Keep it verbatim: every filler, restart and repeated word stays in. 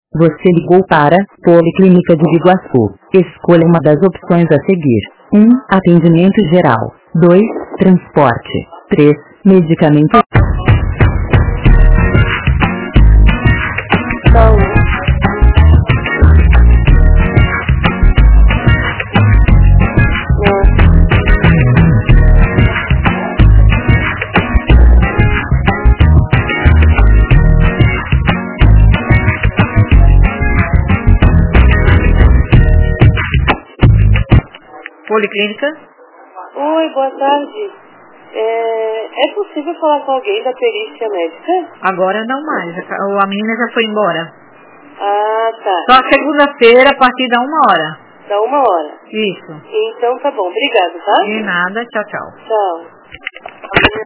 Você ligou para Policlínica de Biguaçu. Escolha uma das opções a seguir. um. Atendimento geral. dois. Transporte. três. Medicamento. Policlínica? Oi, boa tarde. É, é possível falar com alguém da perícia médica? Agora não mais. A menina já foi embora. Ah, tá. Só segunda-feira, a partir da uma hora. Da uma hora? Isso. Então tá bom. Obrigado, tá? De nada. Tchau, tchau. Tchau.